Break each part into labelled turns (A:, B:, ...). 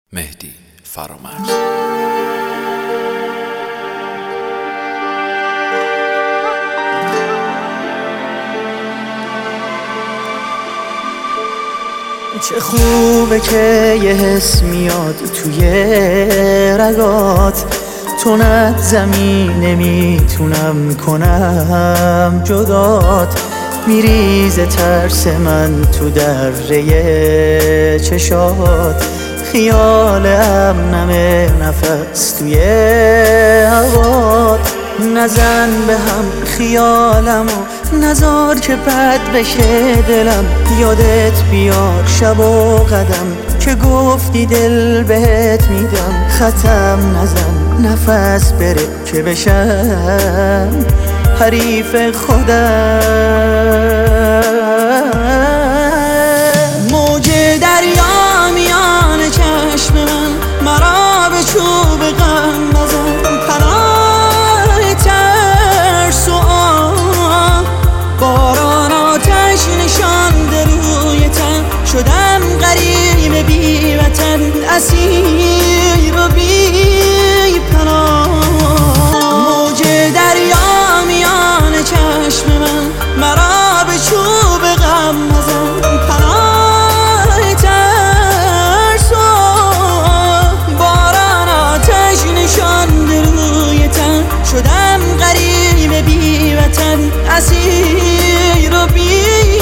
A: مهدی فرامرز.
B: چه خوبه که یه حس میاد توی رگات، تو نه زمین نمیتونم کنم جدات. میریزه ترس من تو دره چشات، خیال امنمه نفس توی هوات. نزن به هم خیالمو، نزار که بد بشه دلم. یادت بیار شب و قدم که گفتی دل بهت میدم. ختم نزن نفس بره که بشم حریف خودم. موج دریا میان چشم من، مرا به چوب غم نزن. پناه ترس و آه، باران آتش نشانده روی تن. شدم غریب بی وطن، اسیر و بی پناه. موج دریا میان چشم من، مرا به چوب غم نزن. پناه ترس و باران آتش نشانده روی تن. شدم غریب بی وطن، اسیر و بی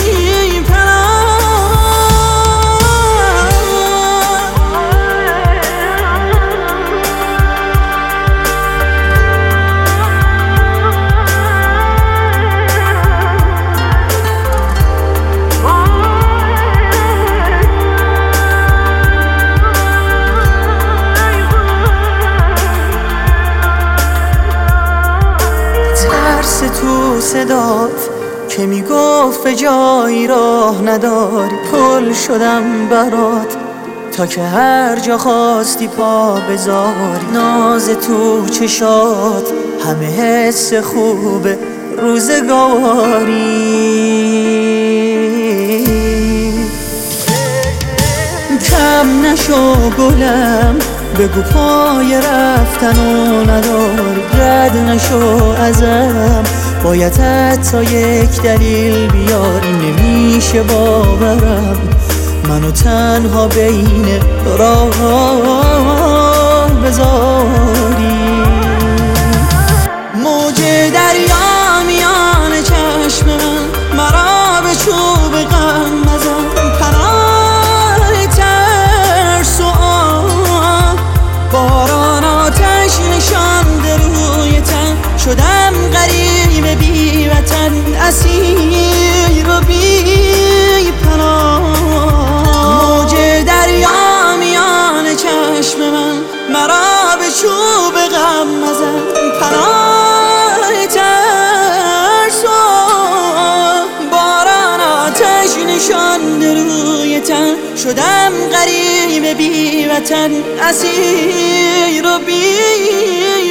B: تو صدات که میگفت به جایی راه نداری. پل شدم برات تا که هر جا خواستی پا بذاری. ناز تو چشات همه حس خوب روزگاری. کم نشو گلم، بگو پای رفتن و نداری. رد نشو ازم، باید حتی یک دلیل بیاری. نمیشه باورم منو تنها بین راه بذاری. موج دریا میان چشم من، مرا به چوب غم نزن. پناه ترس و آه، باران آتش نشانده روی تن. شدم غریب بی وطن، اسیر و بی پناه. موج دریا میان چشم من، مرا به چوب غم نزن. پناه ترس و باران آتش نشانده روی تن. شدم غریب بی وطن، اسیر و بی